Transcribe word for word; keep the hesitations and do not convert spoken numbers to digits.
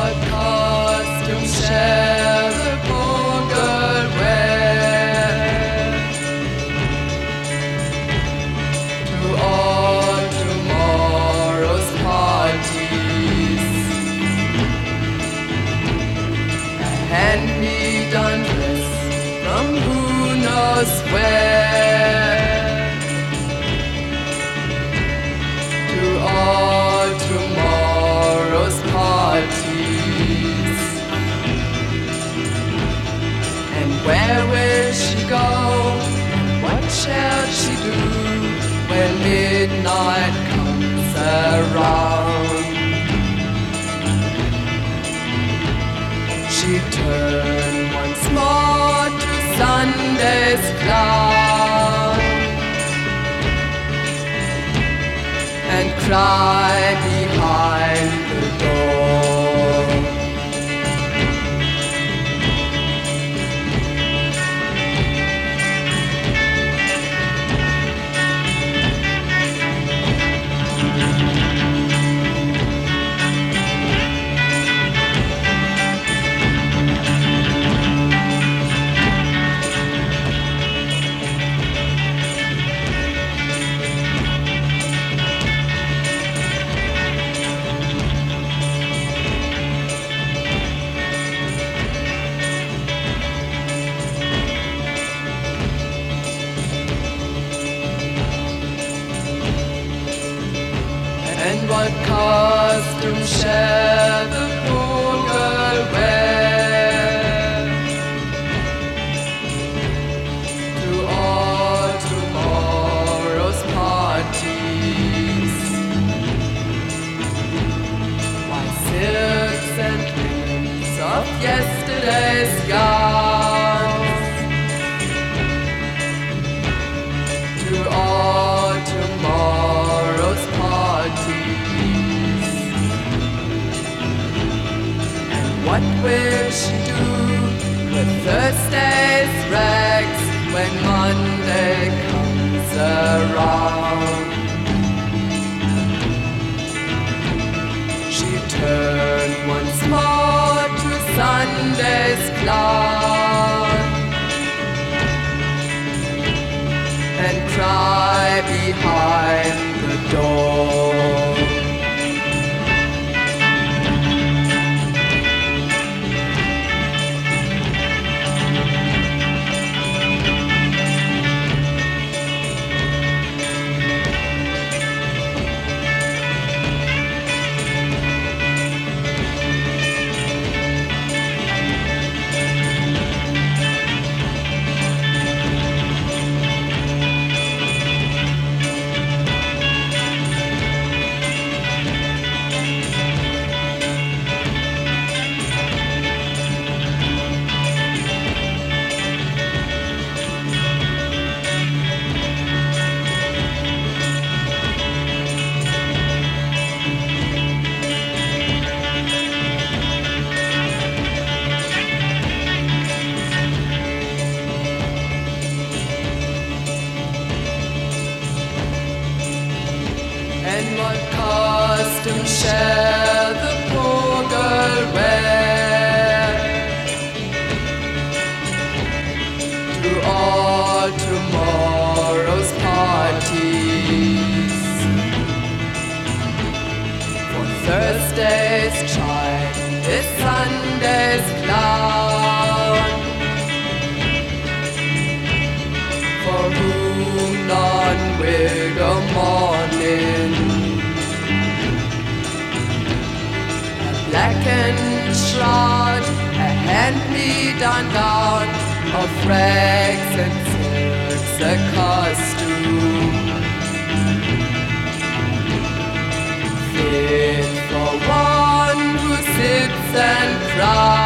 what costume shall the poor girl wear to all tomorrow's parties? A hand-me-down dress from who knows where to all tomorrow's parties. And where will she go? What shall she do when midnight comes around? She turned once more to Sunday's clown and cry behind the door. And what costume shall the poor girl wear to all tomorrow's parties? Why, silks and linens of yesterday's gowns to all tomorrow's parties. What will she do with Thursday's rags when Monday comes around? She turned once more to Sunday's clown and cry behind the door. And what costume shall the poor girl wear to all tomorrow's parties? For Thursday's child is Sunday's clown, for whom none will go mourning. Blackened shroud, a hand-me-down gown of rags and silks, a costume fit for one who sits and cries.